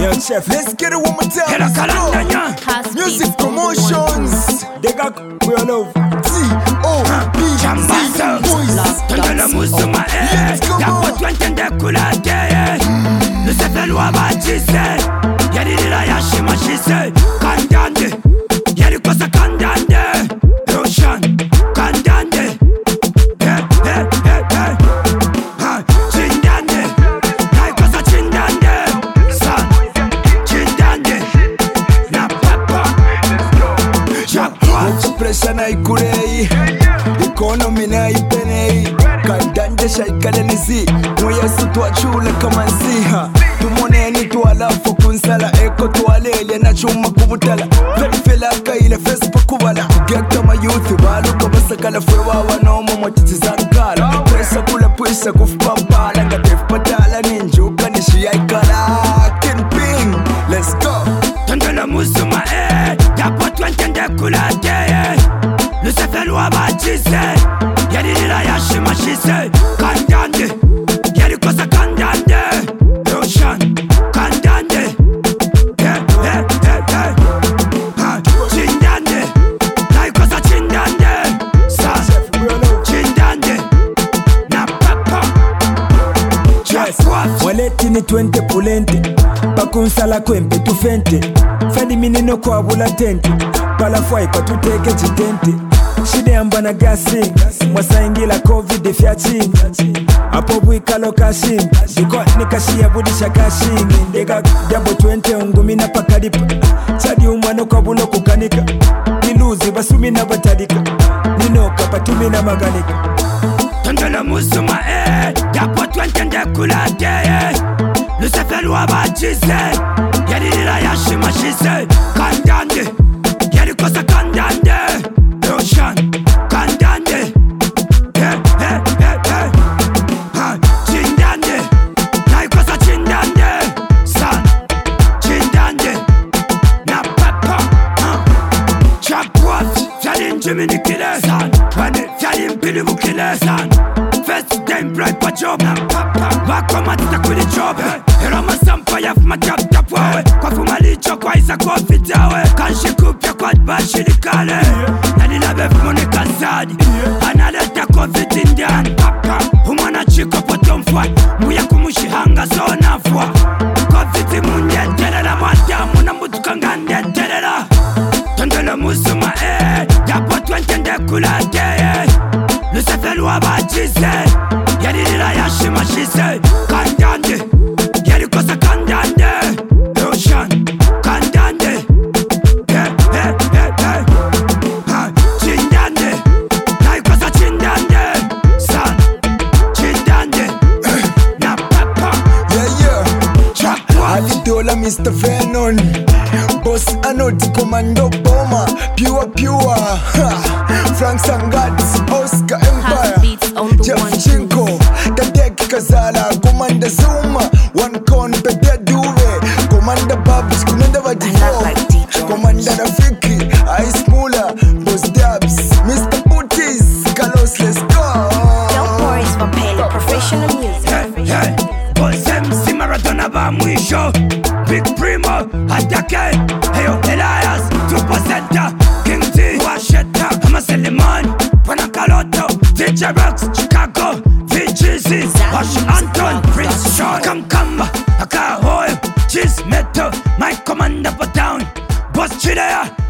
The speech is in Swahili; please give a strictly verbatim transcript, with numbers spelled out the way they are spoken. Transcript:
Yo, chef, let's get it one more time. Get a calendar, Music promotions. They got we all love. T O B C boys. Tendele musuma eh. Yapo twentende kulate. Lusefelu abachise. Yadidira yashima shise. Kandande. Yarikosa kandande. Roshan. Kandande. Hey, hey, hey, hey. Ha, chindande. Naikosa chindande. San. Chindande. Na papa. Much pressure na ikurei. Economy na ipenei. Kandande shaikale nizi. Mweya sutwa chule kama nsiha. Tumone ni tualafu kunsala. Eko tualele na chuma kubutala. Very fela kaile face pa kubala. Gekta ma youth balu kabasa kala fwewa wanoma mwatiti zankala. Pressure kula pressure kufpambala. Ngatef patala ninjuka nishi aikala. Kingping, let's go. Tendele musuma eh. Yapo twentende kulate eh. Lusefelu abachise. Yadidira yashima shise. Kandande. Yarikosa kandande. Roshan. Kandande. Hey, hey, hey, hey. Ha, chindande. Naikosa chindande. San. Chindande. Na papa. Chakwa. Waleti ni twente pulente. Pakunsala kwempe tufente. Fendi minino kwa bula tente. Palafwai kwa tuteke chitente. Shide ambana gassing. Mwasaingila covid fiaching. Apo bwikalo kashing. Diko nikashia budisha kashing. Ndega jabo twente ungumina pakadipa. Chadi umwano kwa bulo kukanika. Niluzi basumi na batadika. Ninoka patumi na maganika. Tendele musuma eh. Yapo twentende kulate eh. Lusefelu abachise. Yadidira yashima shise. Kandande. Yarikosa kandande. Roshan. Kandande. Hey, hey, hey, hey. Ha, chindande. Naikosa chindande. San. Chindande. Na papa. Chakwa. Fyalin jimini kile. San. Wane fyalin pili bukile. San. First day bright pa job. Na papa. Wako matita kuli job. Hero masampa yaf matap tap wawe. Kwa fumalicho kwa isa kwa fitawe. Kanshi kupya kwa dbashilikale. Nani na bef mone kazadi. Analeta covid indian. Papa. Humana chiko poto mfwa. Muya kumushi hanga zona fwa. Covid munye terera madamu na mutuka ngande terera. Tendele musuma eh. Yapo twentende kulate eh. Lusefelu abachise. Yadidira yashima shise. Kandande. Yarikosa kandande. Roshan. Kandande. Hey, hey, hey, hey. Ha, chindande. Naikosa chindande. San. Chindande. Na papa. Yeah, yeah. Chakwa. Alidola Mister Venom. Boss Anodi Commando Boma. Pure, pure. Ha. Frank Sangatz. Oscar Empire. Beats on the Jeff one, Chinko. Tadek Kazala. Commander Zuma. One con Pede Dure. Commander Babs. Kunenda Vadifo. like D J. Commander Rafiki. Ice Mula. Boss Dabs. Mister Booties. Carlos, let's go. Don't worry, it's for Pele, professional music. Hey, hey. Boss M C Maradona ba mwisho. Big Primo. Atake. Heyo Elias. Super Center. King T. Washeta. Hama Selemani. Panakaloto. D J Rex. Chicago. V G Z. Wash Anton. Prince Sean. Kamkamba. Akahoyo. Cheese Metal. My commander for town. Boss Chidea.